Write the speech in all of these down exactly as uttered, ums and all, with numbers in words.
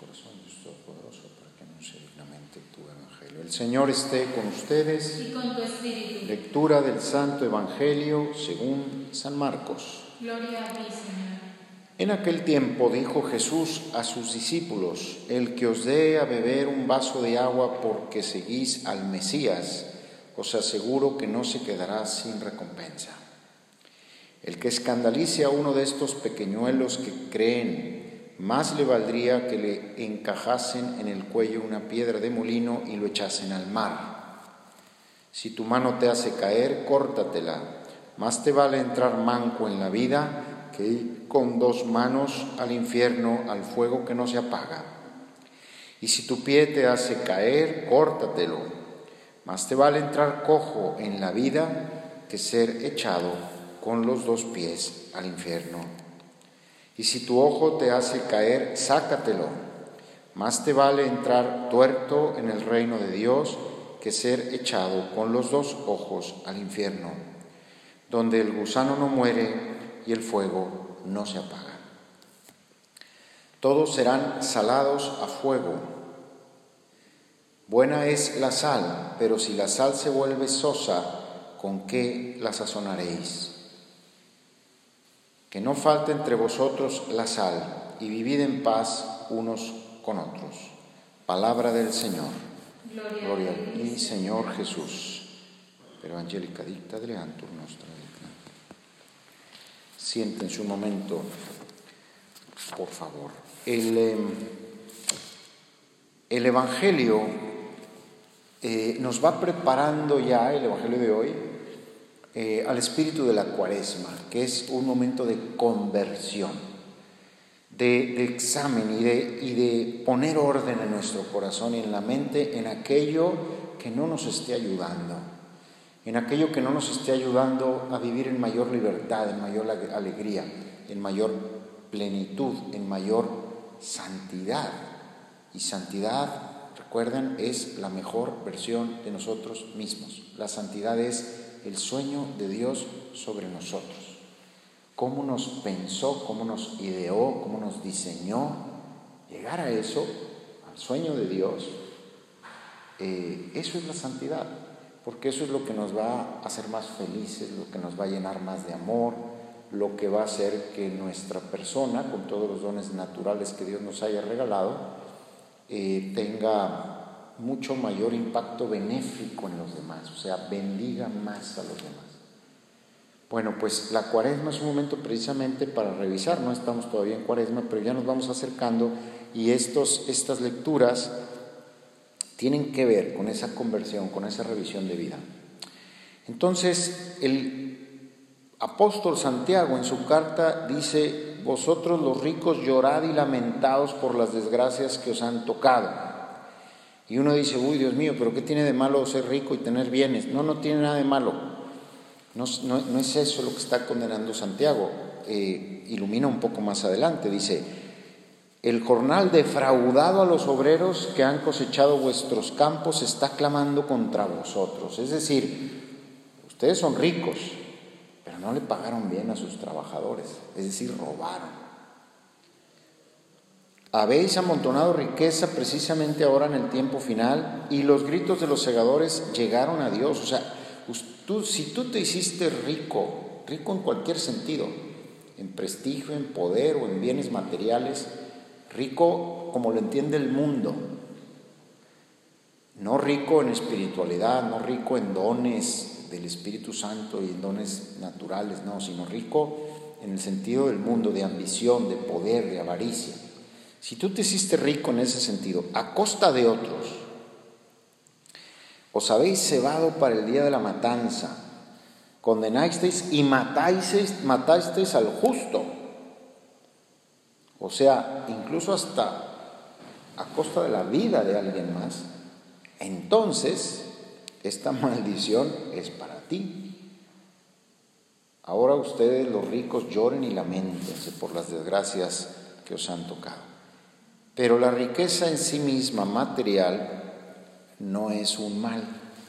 corazón, Dios Todopoderoso, para que anuncie dignamente tu Evangelio. El Señor esté con ustedes. Y con tu espíritu. Lectura del Santo Evangelio según San Marcos. Gloria a ti, Señor. En aquel tiempo dijo Jesús a sus discípulos: el que os dé a beber un vaso de agua porque seguís al Mesías, os aseguro que no se quedará sin recompensa. El que escandalice a uno de estos pequeñuelos que creen, más le valdría que le encajasen en el cuello una piedra de molino y lo echasen al mar. Si tu mano te hace caer, córtatela. Más te vale entrar manco en la vida que ir con dos manos al infierno, al fuego que no se apaga. Y si tu pie te hace caer, córtatelo. Más te vale entrar cojo en la vida que ser echado con los dos pies al infierno. Y si tu ojo te hace caer, sácatelo. Más te vale entrar tuerto en el reino de Dios que ser echado con los dos ojos al infierno, donde el gusano no muere y el fuego no se apaga. Todos serán salados a fuego. Buena es la sal, pero si la sal se vuelve sosa, ¿con qué la sazonaréis? Que no falte entre vosotros la sal, y vivid en paz unos con otros. Palabra del Señor. Gloria, Gloria a ti, Señor Jesús. Per Angelica dicta deleantur nostra digna. Siéntense un momento, por favor. El, eh, el Evangelio eh, nos va preparando ya, el Evangelio de hoy, eh, al espíritu de la Cuaresma, que es un momento de conversión, de, de examen y de, y de poner orden en nuestro corazón y en la mente en aquello que no nos esté ayudando, en aquello que no nos esté ayudando a vivir en mayor libertad, en mayor alegría, en mayor plenitud, en mayor santidad. Y santidad, recuerden, es la mejor versión de nosotros mismos. La santidad es el sueño de Dios sobre nosotros. Cómo nos pensó, cómo nos ideó, cómo nos diseñó. Llegar a eso, al sueño de Dios, eh, eso es la santidad, porque eso es lo que nos va a hacer más felices, lo que nos va a llenar más de amor, lo que va a hacer que nuestra persona, con todos los dones naturales que Dios nos haya regalado, eh, tenga mucho mayor impacto benéfico en los demás, o sea, bendiga más a los demás. Bueno, pues la Cuaresma es un momento precisamente para revisar, no estamos todavía en Cuaresma, pero ya nos vamos acercando y estos, estas lecturas tienen que ver con esa conversión, con esa revisión de vida. Entonces, el apóstol Santiago en su carta dice: vosotros los ricos llorad y lamentaos por las desgracias que os han tocado. Y uno dice: uy, Dios mío, pero ¿qué tiene de malo ser rico y tener bienes? No, no tiene nada de malo. No, no, no es eso lo que está condenando Santiago. Eh, ilumina un poco más adelante. Dice: el jornal defraudado a los obreros que han cosechado vuestros campos está clamando contra vosotros. Es decir, ustedes son ricos, pero no le pagaron bien a sus trabajadores, es decir, robaron. Habéis amontonado riqueza precisamente ahora en el tiempo final, y los gritos de los segadores llegaron a Dios. O sea, tú, si tú te hiciste rico, rico en cualquier sentido, en prestigio, en poder o en bienes materiales, rico como lo entiende el mundo, no rico en espiritualidad, no rico en dones del Espíritu Santo y en dones naturales, no, sino rico en el sentido del mundo, de ambición, de poder, de avaricia. Si tú te hiciste rico en ese sentido, a costa de otros, os habéis cebado para el día de la matanza, condenasteis y matasteis, matasteis al justo, o sea, incluso hasta a costa de la vida de alguien más, entonces esta maldición es para ti. Ahora ustedes los ricos lloren y lamentense por las desgracias que os han tocado. Pero la riqueza en sí misma, material, no es un mal.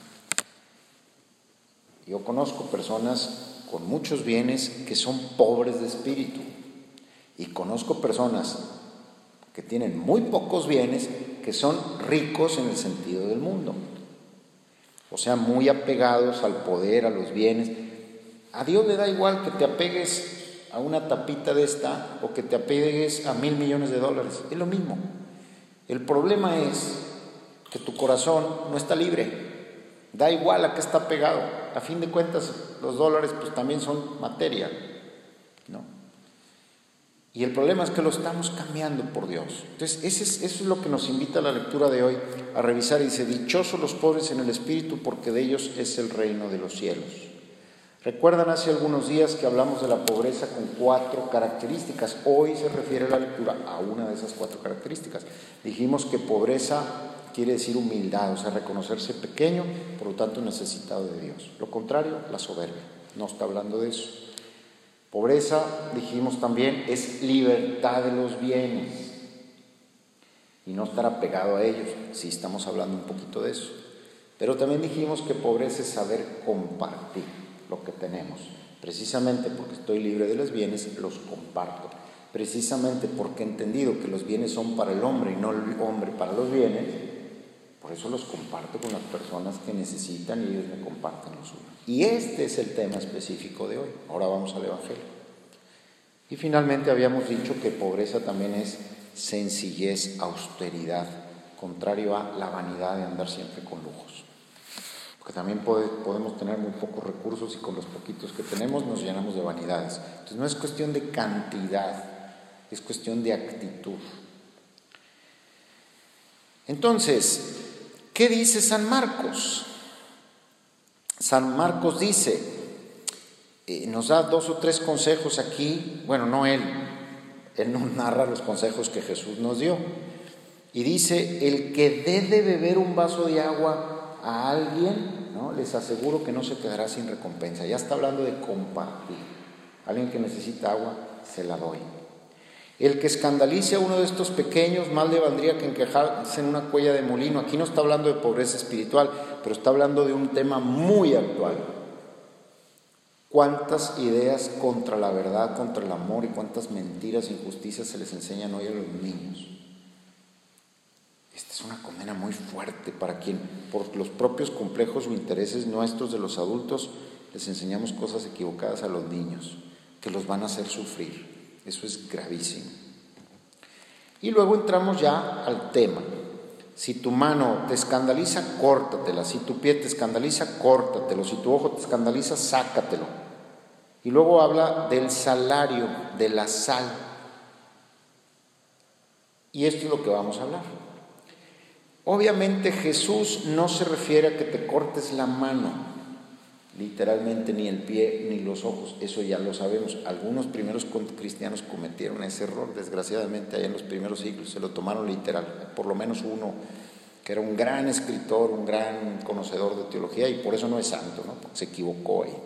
Yo conozco personas con muchos bienes que son pobres de espíritu, y conozco personas que tienen muy pocos bienes, que son ricos en el sentido del mundo. O sea, muy apegados al poder, a los bienes. A Dios le da igual que te apegues a una tapita de esta o que te apegues a mil millones de dólares. Es lo mismo. El problema es que tu corazón no está libre. Da igual a qué está pegado. A fin de cuentas, los dólares pues también son materia, ¿no? Y el problema es que lo estamos cambiando por Dios. Entonces, ese es, eso es lo que nos invita a la lectura de hoy a revisar. Y dice, dichosos los pobres en el espíritu, porque de ellos es el reino de los cielos. Recuerdan hace algunos días que hablamos de la pobreza con cuatro características. Hoy se refiere la lectura a una de esas cuatro características. Dijimos que pobreza quiere decir humildad, o sea, reconocerse pequeño, por lo tanto necesitado de Dios. Lo contrario, la soberbia. No está hablando de eso. Pobreza, dijimos también, es libertad de los bienes y no estar apegado a ellos. Sí, estamos hablando un poquito de eso. Pero también dijimos que pobreza es saber compartir lo que tenemos. Precisamente porque estoy libre de los bienes, los comparto. Precisamente porque he entendido que los bienes son para el hombre y no el hombre para los bienes, por eso los comparto con las personas que necesitan y ellos me comparten los suyos. Y este es el tema específico de hoy. Ahora vamos al Evangelio. Y finalmente habíamos dicho que pobreza también es sencillez, austeridad, contrario a la vanidad de andar siempre con lujos. Porque también puede, podemos tener muy pocos recursos y con los poquitos que tenemos nos llenamos de vanidades. Entonces no es cuestión de cantidad, es cuestión de actitud. Entonces, ¿qué dice San Marcos? San Marcos dice, eh, nos da dos o tres consejos aquí. Bueno, no él, él no narra los consejos que Jesús nos dio. Y dice, el que dé de beber un vaso de agua a alguien, ¿no?, les aseguro que no se quedará sin recompensa. Ya está hablando de compartir. Alguien que necesita agua, se la doy. El que escandalice a uno de estos pequeños, mal le valdría que encajarse en una cuella de molino. Aquí no está hablando de pobreza espiritual, pero está hablando de un tema muy actual. ¿Cuántas ideas contra la verdad, contra el amor y cuántas mentiras e injusticias se les enseñan hoy a los niños? Esta es una condena muy fuerte para quien, por los propios complejos o intereses nuestros de los adultos, les enseñamos cosas equivocadas a los niños, que los van a hacer sufrir. Eso es gravísimo. Y luego entramos ya al tema. Si tu mano te escandaliza, córtatela. Si tu pie te escandaliza, córtatelo. Si tu ojo te escandaliza, sácatelo. Y luego habla del salario, de la sal. Y esto es lo que vamos a hablar. Obviamente Jesús no se refiere a que te cortes la mano, literalmente, ni el pie ni los ojos. Eso ya lo sabemos. Algunos primeros cristianos cometieron ese error, desgraciadamente, allá en los primeros siglos, se lo tomaron literal. Por lo menos uno que era un gran escritor, un gran conocedor de teología, y por eso no es santo, ¿no?, porque se equivocó ahí.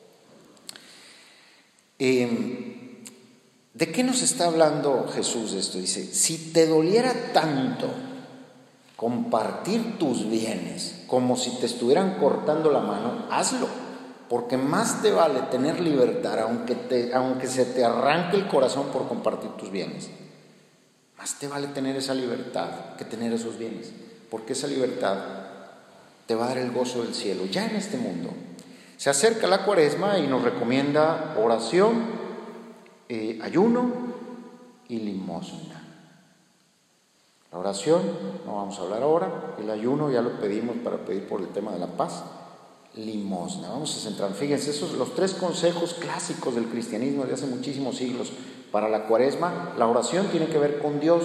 Eh, ¿De qué nos está hablando Jesús de esto? Dice, si te doliera tanto compartir tus bienes como si te estuvieran cortando la mano, hazlo, porque más te vale tener libertad, aunque, te, aunque se te arranque el corazón por compartir tus bienes. Más te vale tener esa libertad que tener esos bienes, porque esa libertad te va a dar el gozo del cielo, ya en este mundo. Se acerca la Cuaresma y nos recomienda oración, eh, ayuno y limosna. La oración, no vamos a hablar ahora. El ayuno ya lo pedimos para pedir por el tema de la paz. Limosna, vamos a centrar. Fíjense, esos son los tres consejos clásicos del cristianismo de hace muchísimos siglos. Para la Cuaresma, la oración tiene que ver con Dios.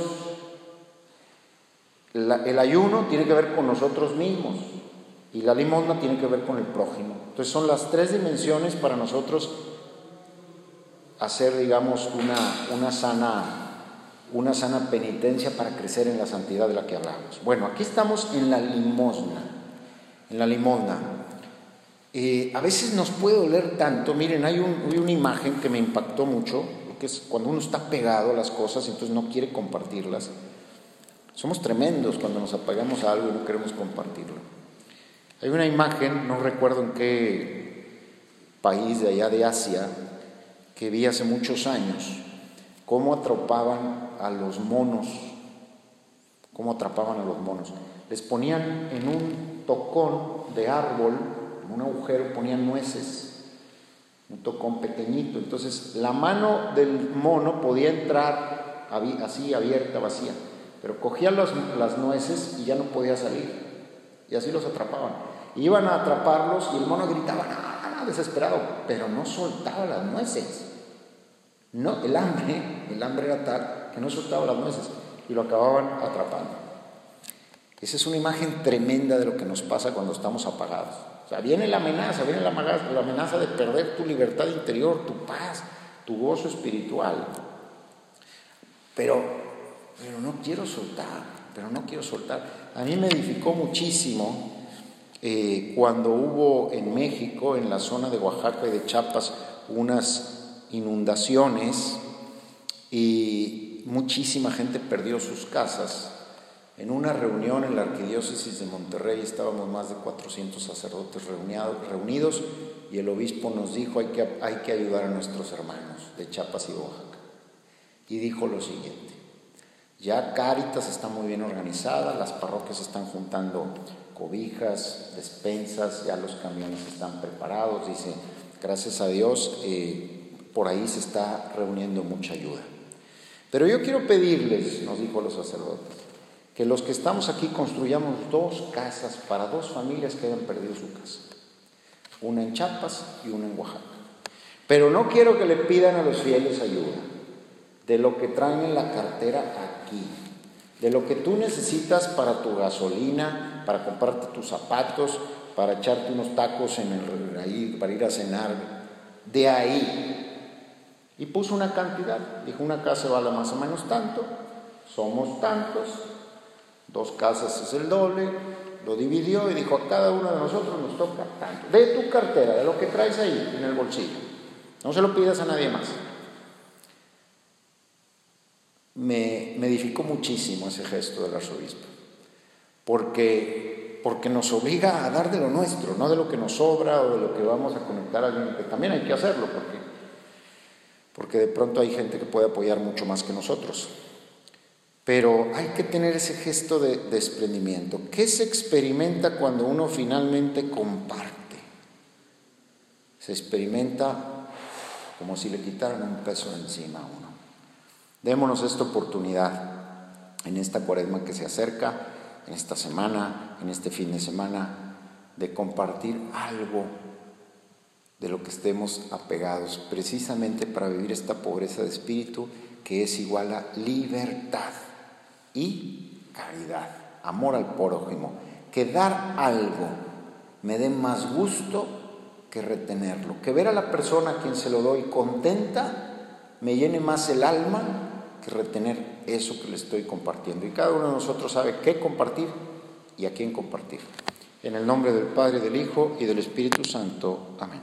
La, el ayuno tiene que ver con nosotros mismos. Y la limosna tiene que ver con el prójimo. Entonces son las tres dimensiones para nosotros hacer, digamos, una, una sana... una sana penitencia para crecer en la santidad de la que hablamos. Bueno, aquí estamos en la limosna. En la limosna. Eh, a veces nos puede doler tanto. Miren, hay, un, hay una imagen que me impactó mucho, que es cuando uno está pegado a las cosas y entonces no quiere compartirlas. Somos tremendos cuando nos apegamos a algo y no queremos compartirlo. Hay una imagen, no recuerdo en qué país de allá de Asia, que vi hace muchos años, cómo atropaban a los monos cómo atrapaban a los monos. Les ponían en un tocón de árbol, en un agujero, ponían nueces, un tocón pequeñito. Entonces la mano del mono podía entrar así, abierta, vacía, pero cogían las, las nueces y ya no podía salir, y así los atrapaban. Iban a atraparlos y el mono gritaba, ¡ah!, desesperado, pero no soltaba las nueces. No, el hambre, el hambre era tal que no soltaba las nueces y lo acababan atrapando. Esa es una imagen tremenda de lo que nos pasa cuando estamos apagados. O sea, viene la amenaza, viene la amenaza, la amenaza de perder tu libertad interior, tu paz, tu gozo espiritual. Pero, pero no quiero soltar, pero no quiero soltar. A mí me edificó muchísimo eh, cuando hubo en México, en la zona de Oaxaca y de Chiapas, unas inundaciones y muchísima gente perdió sus casas. En una reunión en la Arquidiócesis de Monterrey estábamos más de cuatrocientos sacerdotes reunidos y el obispo nos dijo hay que, hay que ayudar a nuestros hermanos de Chiapas y de Oaxaca. Y dijo lo siguiente: ya Cáritas está muy bien organizada, las parroquias están juntando cobijas, despensas, ya los camiones están preparados, dice, gracias a Dios, eh, por ahí se está reuniendo mucha ayuda. Pero yo quiero pedirles, nos dijo los sacerdotes, que los que estamos aquí construyamos dos casas para dos familias que hayan perdido su casa. Una en Chiapas y una en Oaxaca. Pero no quiero que le pidan a los fieles ayuda de lo que traen en la cartera aquí, de lo que tú necesitas para tu gasolina, para comprarte tus zapatos, para echarte unos tacos en el, ahí, para ir a cenar, de ahí. Y puso una cantidad, dijo una casa vale más o menos tanto, somos tantos, dos casas es el doble, lo dividió y dijo a cada uno de nosotros nos toca tanto, de tu cartera, de lo que traes ahí en el bolsillo, no se lo pidas a nadie más. Me, me edificó muchísimo ese gesto del arzobispo, porque, porque nos obliga a dar de lo nuestro, no de lo que nos sobra o de lo que vamos a conectar a alguien, que también hay que hacerlo, porque porque de pronto hay gente que puede apoyar mucho más que nosotros. Pero hay que tener ese gesto de desprendimiento. ¿Qué se experimenta cuando uno finalmente comparte? Se experimenta como si le quitaran un peso de encima a uno. Démonos esta oportunidad en esta cuaresma que se acerca, en esta semana, en este fin de semana, de compartir algo de lo que estemos apegados, precisamente para vivir esta pobreza de espíritu que es igual a libertad y caridad, amor al prójimo, que dar algo me dé más gusto que retenerlo, que ver a la persona a quien se lo doy contenta me llene más el alma que retener eso que le estoy compartiendo. Y cada uno de nosotros sabe qué compartir y a quién compartir. En el nombre del Padre, del Hijo y del Espíritu Santo. Amén.